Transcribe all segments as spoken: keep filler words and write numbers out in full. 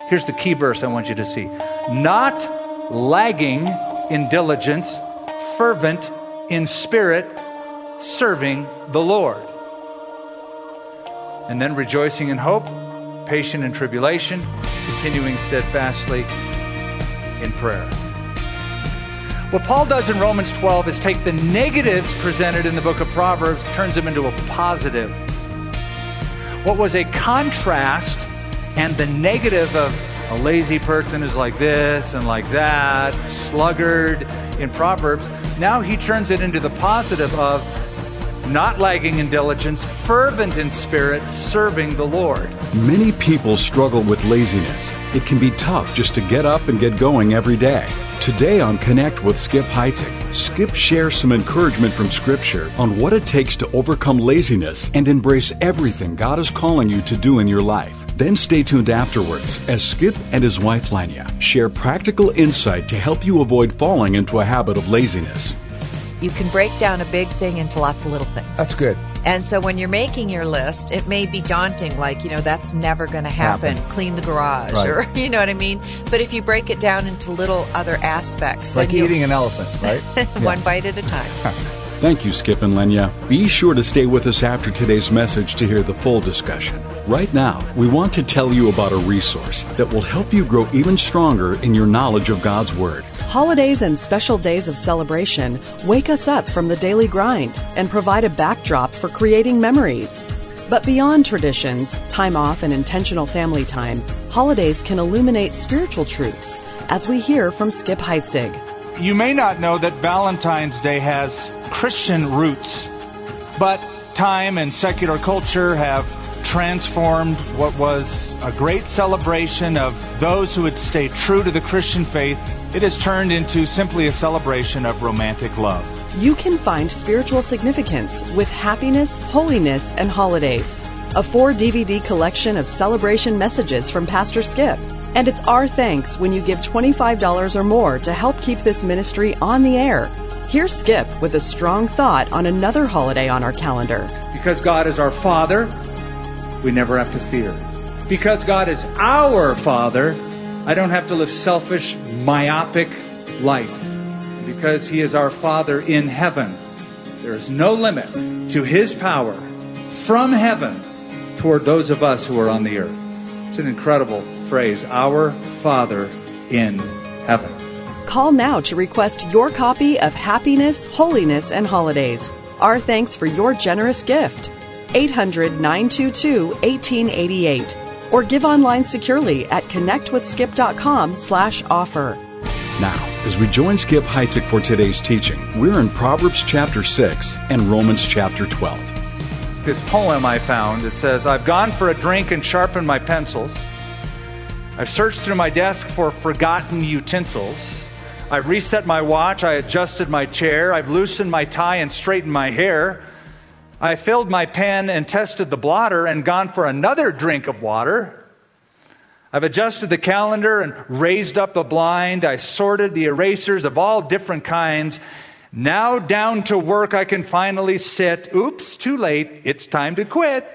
Here's the key verse I want you to see. Not lagging in diligence, fervent in spirit, serving the Lord. And then rejoicing in hope, patient in tribulation, continuing steadfastly in prayer. What Paul does in Romans twelve is take the negatives presented in the book of Proverbs, turns them into a positive. What was a contrast and the negative of a lazy person is like this and like that, sluggard in Proverbs, now he turns it into the positive of not lagging in diligence, fervent in spirit, serving the Lord. Many people struggle with laziness. It can be tough just to get up and get going every day. Today on Connect with Skip Heitzig, Skip shares some encouragement from Scripture on what it takes to overcome laziness and embrace everything God is calling you to do in your life. Then stay tuned afterwards as Skip and his wife Lanya share practical insight to help you avoid falling into a habit of laziness. You can break down a big thing into lots of little things. That's good. And so when you're making your list, it may be daunting, like, you know, that's never going to happen. happen. Clean the garage, right. Or, you know what I mean? But if you break it down into little other aspects. Like eating an elephant, right? One bite at a time. Thank you, Skip and Lenya. Be sure to stay with us after today's message to hear the full discussion. Right now, we want to tell you about a resource that will help you grow even stronger in your knowledge of God's Word. Holidays and special days of celebration wake us up from the daily grind and provide a backdrop for creating memories. But beyond traditions, time off, and intentional family time, holidays can illuminate spiritual truths, as we hear from Skip Heitzig. You may not know that Valentine's Day has Christian roots, but time and secular culture have transformed what was a great celebration of those who had stayed true to the Christian faith. It has turned into simply a celebration of romantic love. You can find spiritual significance with Happiness, Holiness, and Holidays, a four D V D collection of celebration messages from Pastor Skip. And it's our thanks when you give twenty-five dollars or more to help keep this ministry on the air. Here's Skip with a strong thought on another holiday on our calendar. Because God is our Father, we never have to fear. Because God is our Father, I don't have to live selfish, myopic life. Because He is our Father in heaven, there is no limit to His power from heaven toward those of us who are on the earth. It's an incredible phrase, our Father in heaven. Call now to request your copy of Happiness, Holiness, and Holidays. Our thanks for your generous gift. eight hundred, nine two two, one eight eight eight. Or give online securely at connectwithskip.com slash offer. Now, as we join Skip Heitzig for today's teaching, we're in Proverbs chapter six and Romans chapter twelve. This poem I found, it says, I've gone for a drink and sharpened my pencils. I've searched through my desk for forgotten utensils. I've reset my watch, I adjusted my chair, I've loosened my tie and straightened my hair. I filled my pen and tested the blotter and gone for another drink of water. I've adjusted the calendar and raised up the blind. I sorted the erasers of all different kinds. Now down to work I can finally sit. Oops, too late. It's time to quit.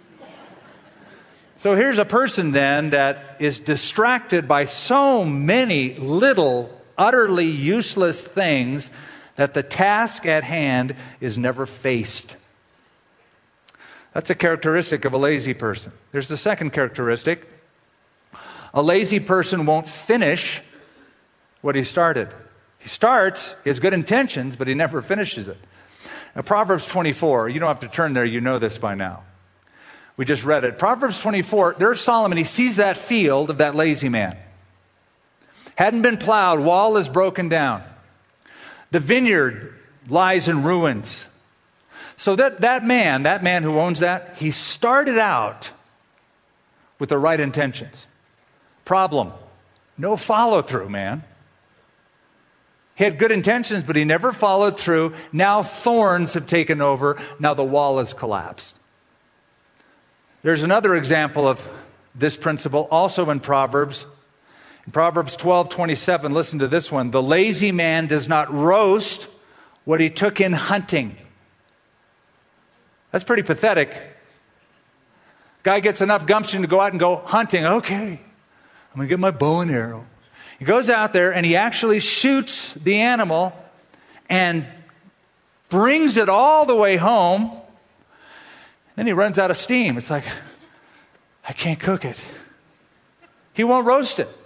So here's a person then that is distracted by so many little, utterly useless things that the task at hand is never faced. That's a characteristic of a lazy person. There's the second characteristic. A lazy person won't finish what he started. He starts, he has good intentions, but he never finishes it. Now, Proverbs twenty-four, you don't have to turn there, you know this by now. We just read it. Proverbs twenty-four, there's Solomon, he sees that field of that lazy man. Hadn't been plowed, wall is broken down. The vineyard lies in ruins. So that, that man, that man who owns that, he started out with the right intentions. Problem, no follow through, man. He had good intentions, but he never followed through. Now thorns have taken over. Now the wall has collapsed. There's another example of this principle also in Proverbs. In Proverbs twelve twenty-seven, listen to this one. The lazy man does not roast what he took in hunting. That's pretty pathetic. Guy gets enough gumption to go out and go hunting. Okay. I'm going to get my bow and arrow. He goes out there and he actually shoots the animal and brings it all the way home. Then he runs out of steam. It's like, I can't cook it. He won't roast it.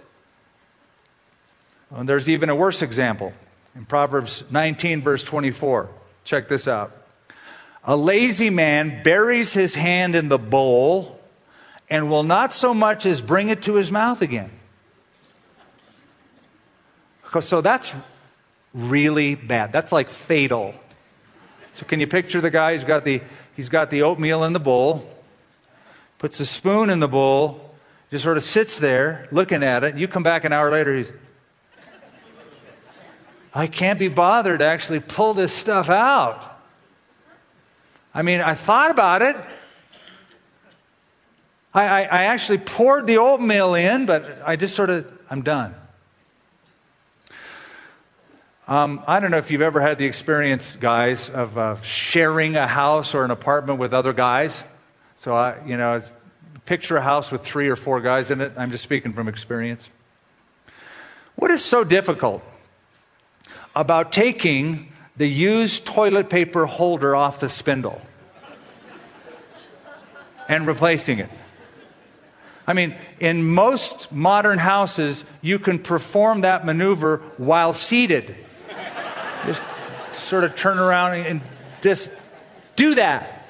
And there's even a worse example. In Proverbs nineteen, verse twenty-four. Check this out. A lazy man buries his hand in the bowl and will not so much as bring it to his mouth again. So that's really bad. That's like fatal. So can you picture the guy who's got the he's got the oatmeal in the bowl, puts a spoon in the bowl, just sort of sits there looking at it. You come back an hour later, he's, I can't be bothered to actually pull this stuff out. I mean, I thought about it. I, I, I actually poured the oatmeal in, but I just sort of, I'm done. Um, I don't know if you've ever had the experience, guys, of uh, sharing a house or an apartment with other guys. So, I, you know, it's, picture a house with three or four guys in it. I'm just speaking from experience. What is so difficult about taking the used toilet paper holder off the spindle and replacing it? I mean, in most modern houses, you can perform that maneuver while seated. Just sort of turn around and just do that.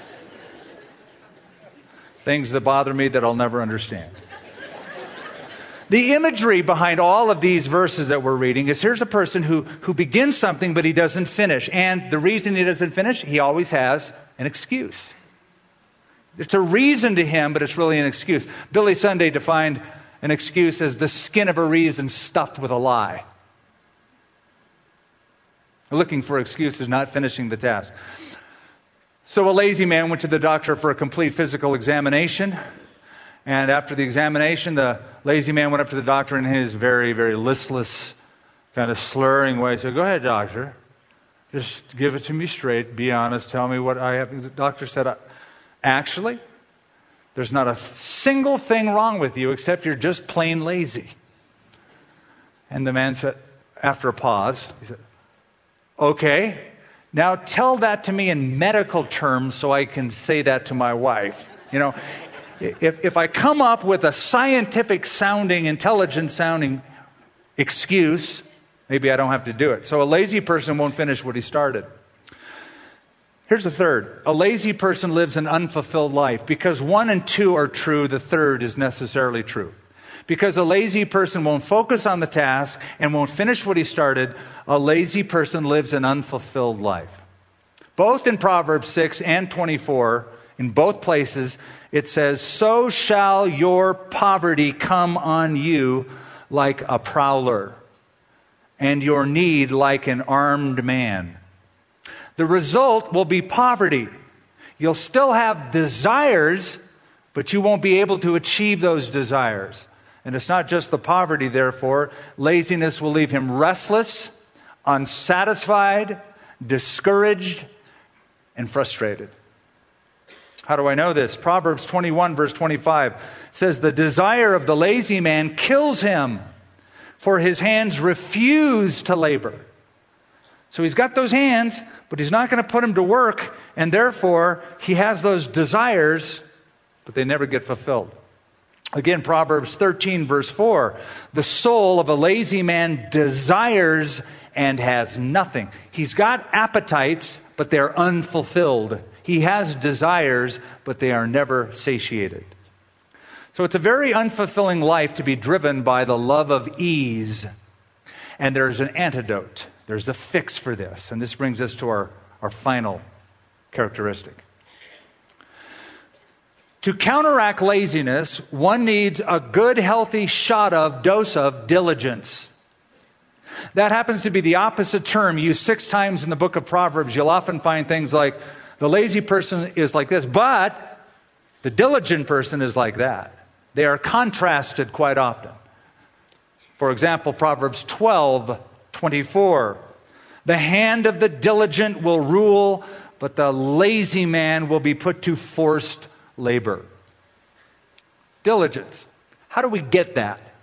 Things that bother me that I'll never understand. The imagery behind all of these verses that we're reading is here's a person who, who begins something, but he doesn't finish. And the reason he doesn't finish, he always has an excuse. It's a reason to him, but it's really an excuse. Billy Sunday defined an excuse as the skin of a reason stuffed with a lie. Looking for excuses, not finishing the task. So a lazy man went to the doctor for a complete physical examination. And after the examination, the lazy man went up to the doctor in his very, very listless, kind of slurring way. He said, go ahead, doctor. Just give it to me straight. Be honest. Tell me what I have. The doctor said, actually, there's not a single thing wrong with you except you're just plain lazy. And the man said, after a pause, he said, okay, now tell that to me in medical terms so I can say that to my wife. You know, if, if I come up with a scientific sounding, intelligent sounding excuse, maybe I don't have to do it. So a lazy person won't finish what he started. Here's the third. A lazy person lives an unfulfilled life. Because one and two are true, the third is necessarily true. Because a lazy person won't focus on the task and won't finish what he started, a lazy person lives an unfulfilled life. Both in Proverbs six and twenty-four, in both places, it says, so shall your poverty come on you like a prowler, and your need like an armed man. The result will be poverty. You'll still have desires, but you won't be able to achieve those desires. And it's not just the poverty, therefore. Laziness will leave him restless, unsatisfied, discouraged, and frustrated. How do I know this? Proverbs twenty-one, verse twenty-five says, the desire of the lazy man kills him, for his hands refuse to labor. So he's got those hands, but he's not going to put them to work, and therefore he has those desires, but they never get fulfilled. Again, Proverbs thirteen, verse four, the soul of a lazy man desires and has nothing. He's got appetites, but they're unfulfilled. He has desires, but they are never satiated. So it's a very unfulfilling life to be driven by the love of ease. And there's an antidote. There's a fix for this. And this brings us to our, our final characteristic. To counteract laziness, one needs a good, healthy shot of, dose of diligence. That happens to be the opposite term used six times in the book of Proverbs. You'll often find things like, the lazy person is like this, but the diligent person is like that. They are contrasted quite often. For example, Proverbs twelve, twenty-four. The hand of the diligent will rule, but the lazy man will be put to forced labor. Diligence. How do we get that?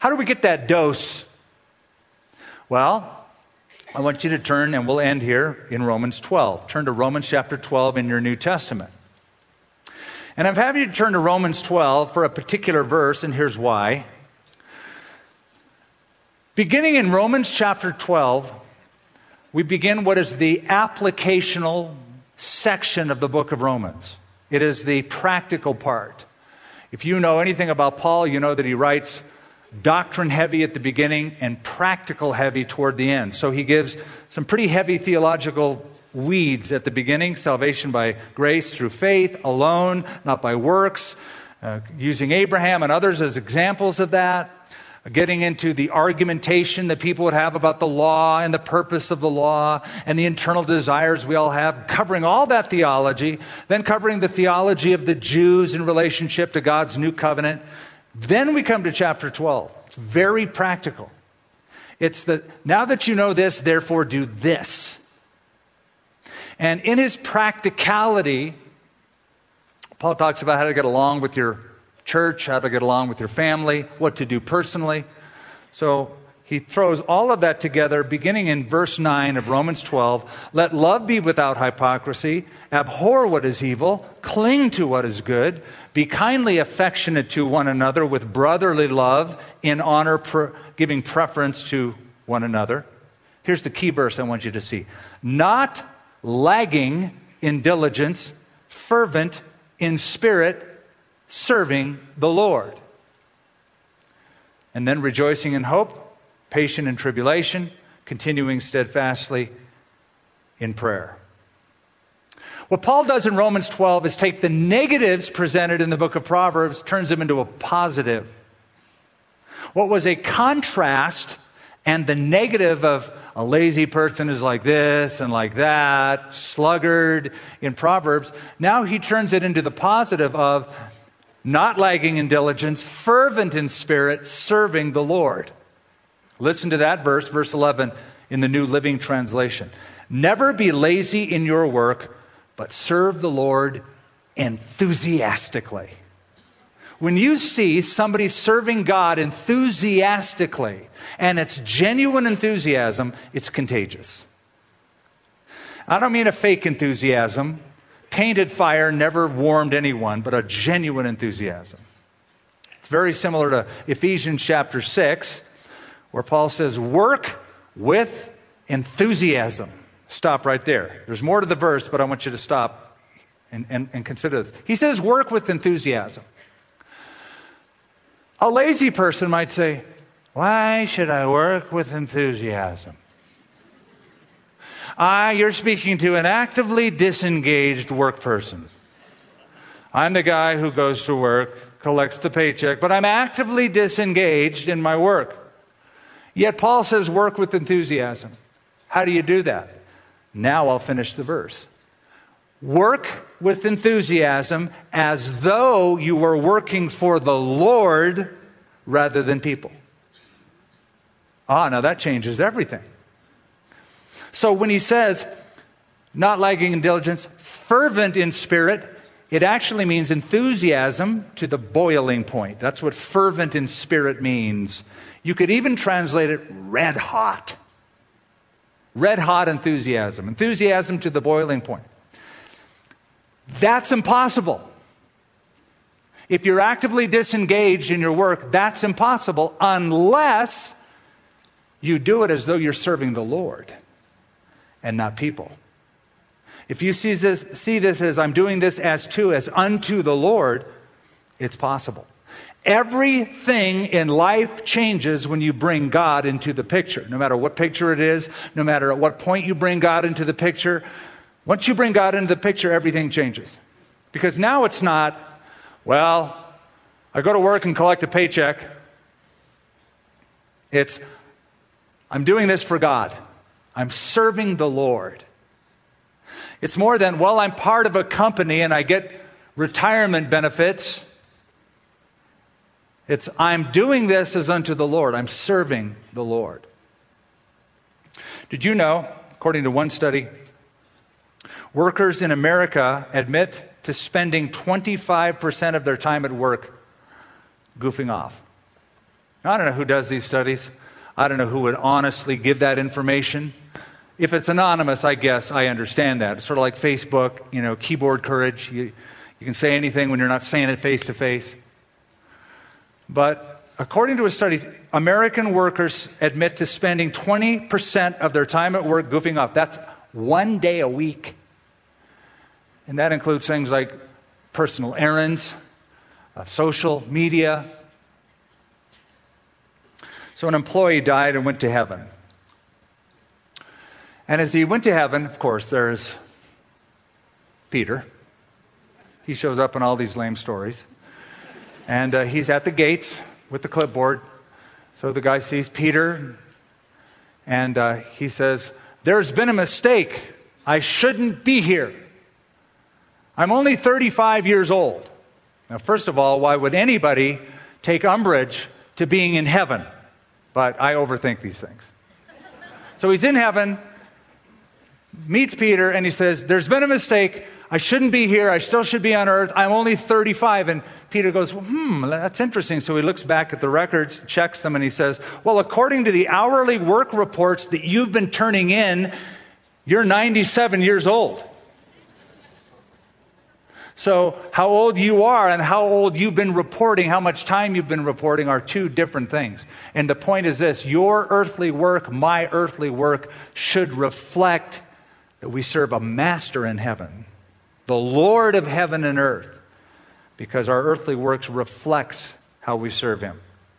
How do we get that dose? Well, I want you to turn, and we'll end here in Romans twelve. Turn to Romans chapter twelve in your New Testament. And I'm having you to turn to Romans twelve for a particular verse, and here's why. Beginning in Romans chapter twelve, we begin what is the applicational section of the book of Romans. It is the practical part. If you know anything about Paul, you know that he writes doctrine heavy at the beginning and practical heavy toward the end. So he gives some pretty heavy theological weeds at the beginning: salvation by grace through faith alone, not by works, uh, using Abraham and others as examples of that, getting into the argumentation that people would have about the law and the purpose of the law and the internal desires we all have, covering all that theology, then covering the theology of the Jews in relationship to God's new covenant. Then we come to chapter twelve. It's very practical. It's the, now that you know this, therefore do this. And in his practicality, Paul talks about how to get along with your church, how to get along with your family, what to do personally. So he throws all of that together, beginning in verse nine of Romans twelve. Let love be without hypocrisy. Abhor what is evil. Cling to what is good. Be kindly affectionate to one another with brotherly love, in honor, per, giving preference to one another. Here's the key verse I want you to see. Not lagging in diligence, fervent in spirit, serving the Lord. And then rejoicing in hope, patient in tribulation, continuing steadfastly in prayer. What Paul does in Romans twelve is take the negatives presented in the book of Proverbs, turns them into a positive. What was a contrast and the negative of a lazy person is like this and like that, sluggard in Proverbs, now he turns it into the positive of not lagging in diligence, fervent in spirit, serving the Lord. Listen to that verse, verse eleven in the New Living Translation. Never be lazy in your work, but serve the Lord enthusiastically. When you see somebody serving God enthusiastically, and it's genuine enthusiasm, it's contagious. I don't mean a fake enthusiasm. Painted fire never warmed anyone, but a genuine enthusiasm. It's very similar to Ephesians chapter six, where Paul says, work with enthusiasm. Stop right there. There's more to the verse, but I want you to stop and, and, and consider this. He says, work with enthusiasm. A lazy person might say, why should I work with enthusiasm? Ah, you're speaking to an actively disengaged work person. I'm the guy who goes to work, collects the paycheck, but I'm actively disengaged in my work. Yet Paul says work with enthusiasm. How do you do that? Now I'll finish the verse. Work with enthusiasm as though you were working for the Lord rather than people. Ah, now that changes everything. So when he says, not lagging in diligence, fervent in spirit, it actually means enthusiasm to the boiling point. That's what fervent in spirit means. You could even translate it red hot. Red hot enthusiasm. Enthusiasm to the boiling point. That's impossible. If you're actively disengaged in your work, that's impossible unless you do it as though you're serving the Lord and not people. If you see this, see this as I'm doing this as to, as unto the Lord, it's possible. Everything in life changes when you bring God into the picture. No matter what picture it is, no matter at what point you bring God into the picture, once you bring God into the picture, everything changes. Because now it's not, well, I go to work and collect a paycheck. It's, I'm doing this for God. I'm serving the Lord. It's more than, well, I'm part of a company and I get retirement benefits. It's, I'm doing this as unto the Lord. I'm serving the Lord. Did you know, according to one study, workers in America admit to spending twenty-five percent of their time at work goofing off? I don't know who does these studies. I don't know who would honestly give that information. If it's anonymous, I guess I understand that. It's sort of like Facebook, you know, keyboard courage. You, you can say anything when you're not saying it face to face. But according to a study, American workers admit to spending twenty percent of their time at work goofing off. That's one day a week. And that includes things like personal errands, uh, social media. So an employee died and went to heaven. And as he went to heaven, of course, there's Peter. He shows up in all these lame stories. And uh, he's at the gates with the clipboard. So the guy sees Peter, and uh, he says, "There's been a mistake. I shouldn't be here. I'm only thirty-five years old." Now, first of all, why would anybody take umbrage to being in heaven? But I overthink these things. So he's in heaven, meets Peter, and he says, "There's been a mistake. I shouldn't be here. I still should be on earth. I'm only thirty-five. And Peter goes, hmm, that's interesting. So he looks back at the records, checks them, and he says, "Well, according to the hourly work reports that you've been turning in, you're ninety-seven years old. So how old you are and how old you've been reporting, how much time you've been reporting are two different things. And the point is this: your earthly work, my earthly work, should reflect that we serve a master in heaven, the Lord of heaven and earth, because our earthly works reflects how we serve him."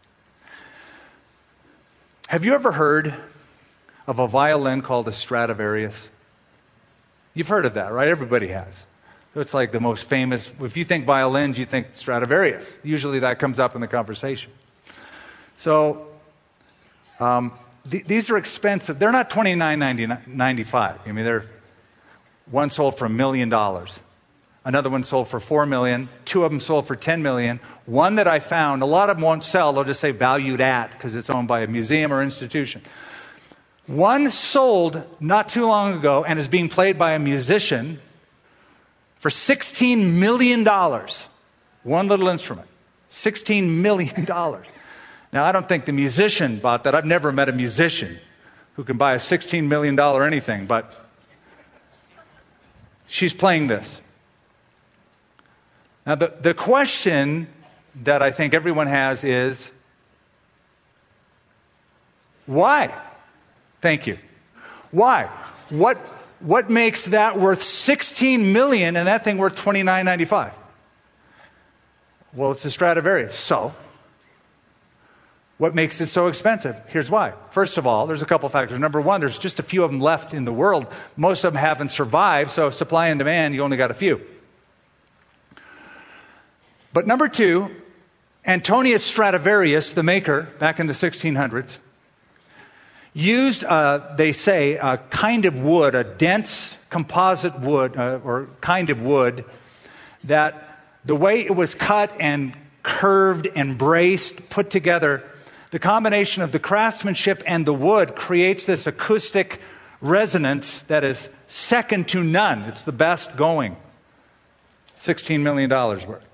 Have you ever heard of a violin called a Stradivarius? You've heard of that, right? Everybody has. It's like the most famous. If you think violins, you think Stradivarius. Usually that comes up in the conversation. So um, th- these are expensive. They're not twenty-nine ninety-five. I mean, they're one sold for a million dollars. Another one sold for four million. Two of them sold for ten million. One that I found, a lot of them won't sell. They'll just say valued at because it's owned by a museum or institution. One sold not too long ago and is being played by a musician for sixteen million dollars. One little instrument. sixteen million dollars. Now, I don't think the musician bought that. I've never met a musician who can buy a sixteen million dollars anything, but she's playing this. Now, the, the question that I think everyone has is, why? Thank you. Why? What what makes that worth sixteen million dollars and that thing worth twenty-nine ninety-five? Well, it's a Stradivarius. So, what makes it so expensive? Here's why. First of all, there's a couple factors. Number one, there's just a few of them left in the world. Most of them haven't survived, so supply and demand, you only got a few. But number two, Antonius Stradivarius, the maker, back in the sixteen hundreds, used, uh, they say, a kind of wood, a dense composite wood, uh, or kind of wood, that the way it was cut and curved and braced, put together, the combination of the craftsmanship and the wood creates this acoustic resonance that is second to none. It's the best going. sixteen million dollars worth.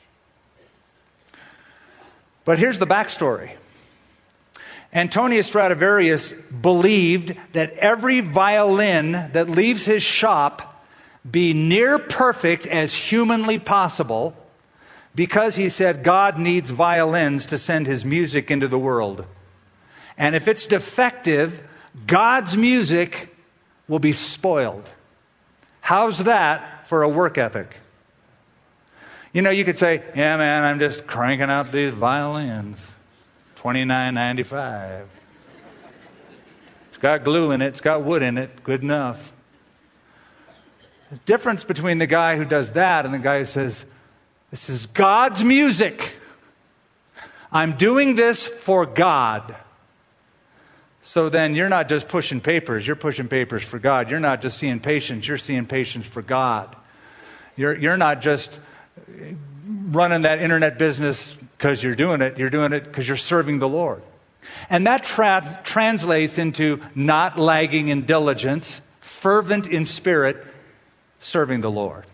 But here's the backstory. Antonius Stradivarius believed that every violin that leaves his shop be near perfect as humanly possible, because he said God needs violins to send his music into the world. And if it's defective, God's music will be spoiled. How's that for a work ethic? You know, you could say, yeah, man, I'm just cranking out these violins. twenty-nine ninety-five. It's got glue in it. It's got wood in it. Good enough. The difference between the guy who does that and the guy who says, this is God's music. I'm doing this for God. So then you're not just pushing papers. You're pushing papers for God. You're not just seeing patients. You're seeing patients for God. You're, you're not just running that internet business because you're doing it. You're doing it because you're serving the Lord. And that tra- translates into not lagging in diligence, fervent in spirit, serving the Lord.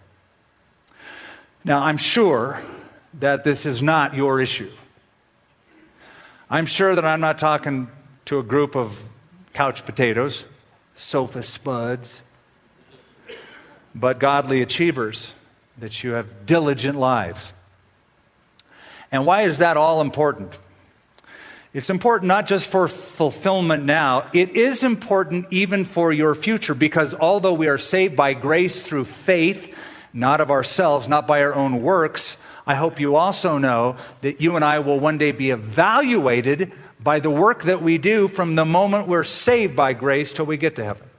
Now, I'm sure that this is not your issue. I'm sure that I'm not talking to a group of couch potatoes, sofa spuds, but godly achievers, that you have diligent lives. And why is that all important? It's important not just for fulfillment now, it is important even for your future, because although we are saved by grace through faith, not of ourselves, not by our own works, I hope you also know that you and I will one day be evaluated by the work that we do from the moment we're saved by grace till we get to heaven.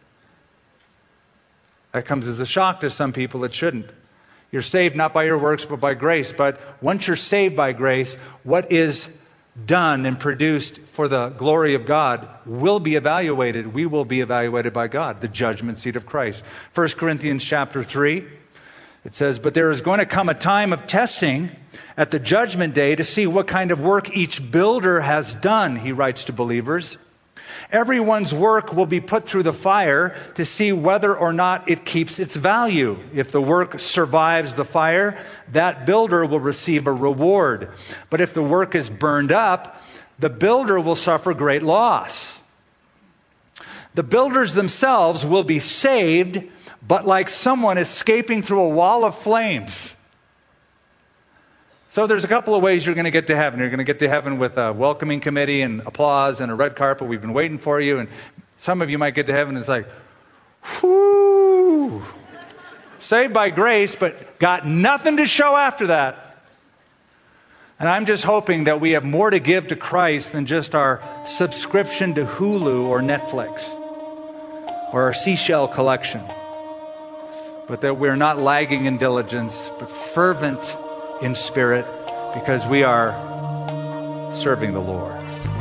That comes as a shock to some people. It shouldn't. You're saved not by your works, but by grace. But once you're saved by grace, what is done and produced for the glory of God will be evaluated. We will be evaluated by God, the judgment seat of Christ. First Corinthians chapter three, it says, "But there is going to come a time of testing at the judgment day to see what kind of work each builder has done," he writes to believers. "Everyone's work will be put through the fire to see whether or not it keeps its value. If the work survives the fire, that builder will receive a reward. But if the work is burned up, the builder will suffer great loss. The builders themselves will be saved, but like someone escaping through a wall of flames." So there's a couple of ways you're going to get to heaven. You're going to get to heaven with a welcoming committee and applause and a red carpet. We've been waiting for you. And some of you might get to heaven and it's like, whoo, saved by grace, but got nothing to show after that. And I'm just hoping that we have more to give to Christ than just our subscription to Hulu or Netflix or our seashell collection. But that we're not lagging in diligence, but fervent in spirit, because we are serving the Lord.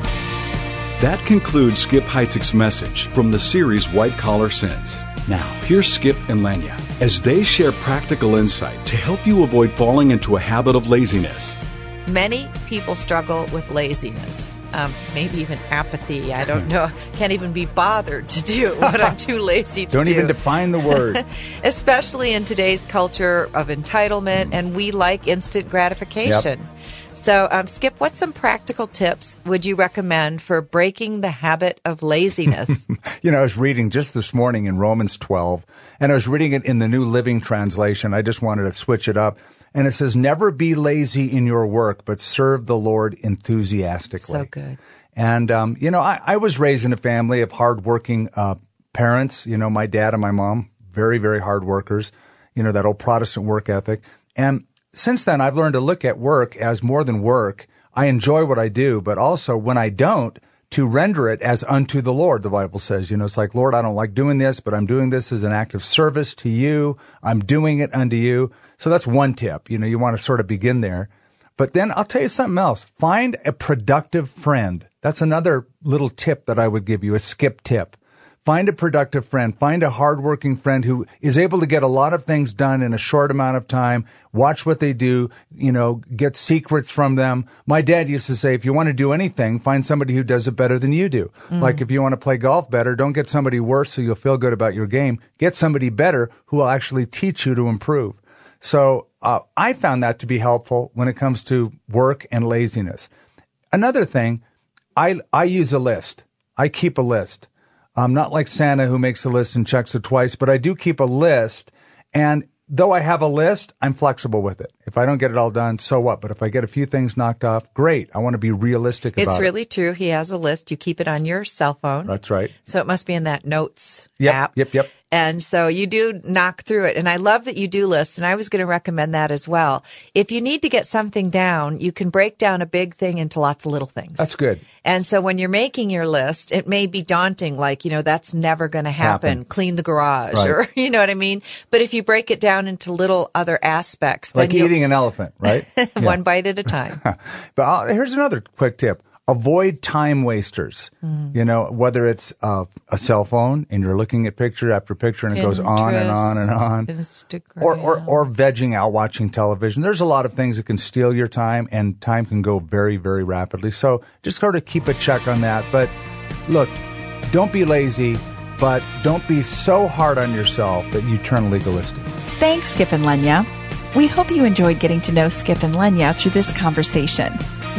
That concludes Skip Heitzig's message from the series White Collar Sins. Now, here's Skip and Lenya as they share practical insight to help you avoid falling into a habit of laziness. Many people struggle with laziness, um, maybe even apathy. I don't know. Can't even be bothered to do what I'm too lazy to don't do. Don't even define the word. Especially in today's culture of entitlement, and we like instant gratification. Yep. So, um, Skip, what some practical tips would you recommend for breaking the habit of laziness? You know, I was reading just this morning in Romans twelve, and I was reading it in the New Living Translation. I just wanted to switch it up. And it says, "Never be lazy in your work, but serve the Lord enthusiastically." So good. And, um, you know, I, I was raised in a family of hardworking uh, parents. You know, my dad and my mom, very, very hard workers. You know, that old Protestant work ethic. And since then, I've learned to look at work as more than work. I enjoy what I do, but also when I don't, to render it as unto the Lord, the Bible says. You know, it's like, Lord, I don't like doing this, but I'm doing this as an act of service to you. I'm doing it unto you. So that's one tip. You know, you want to sort of begin there. But then I'll tell you something else. Find a productive friend. That's another little tip that I would give you, a skip tip. Find a productive friend. Find a hardworking friend who is able to get a lot of things done in a short amount of time. Watch what they do, you know, get secrets from them. My dad used to say, if you want to do anything, find somebody who does it better than you do. Mm. Like if you want to play golf better, don't get somebody worse so you'll feel good about your game. Get somebody better who will actually teach you to improve. So uh, I found that to be helpful when it comes to work and laziness. Another thing, I I use a list. I keep a list. I'm not like Santa who makes a list and checks it twice, but I do keep a list. And though I have a list, I'm flexible with it. If I don't get it all done, so what? But if I get a few things knocked off, great. I want to be realistic about it. It's really true. He has a list. You keep it on your cell phone. That's right. So it must be in that notes yep, app. Yep, yep. And so you do knock through it. And I love that you do lists. And I was going to recommend that as well. If you need to get something down, you can break down a big thing into lots of little things. That's good. And so when you're making your list, it may be daunting, like, you know, that's never going to happen. happen. Clean the garage right. or, you know what I mean? But if you break it down into little other aspects, like then eating an elephant, right? One bite at a time. But I'll, here's another quick tip. Avoid time wasters. Mm. You know, whether it's uh, a cell phone and you're looking at picture after picture and it Pinterest, goes on and on and on. Instagram. Or, or, or vegging out watching television. There's a lot of things that can steal your time, and time can go very, very rapidly. So just sort of keep a check on that. But look, don't be lazy, but don't be so hard on yourself that you turn legalistic. Thanks, Skip and Lenya. We hope you enjoyed getting to know Skip and Lenya through this conversation.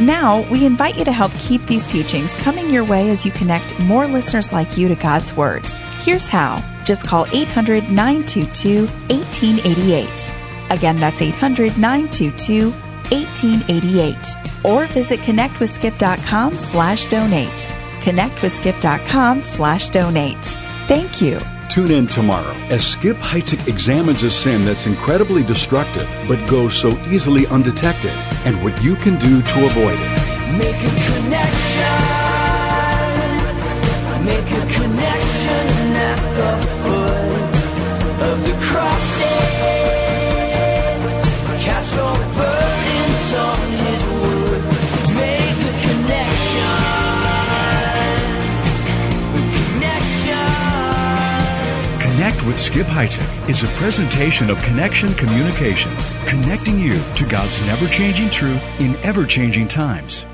Now, we invite you to help keep these teachings coming your way as you connect more listeners like you to God's Word. Here's how. Just call eight hundred, nine two two, one eight eight eight. Again, that's eight hundred, nine two two, one eight eight eight. Or visit connectwithskip.com slash donate. connectwithskip.com slash donate. Thank you. Tune in tomorrow as Skip Heitzig examines a sin that's incredibly destructive but goes so easily undetected and what you can do to avoid it. Make a connection. Make a connection at the foot of the cross. Cast all burdens on His word. Make a connection. Connect with Skip Heitzig is a presentation of Connection Communications, connecting you to God's never-changing truth in ever-changing times.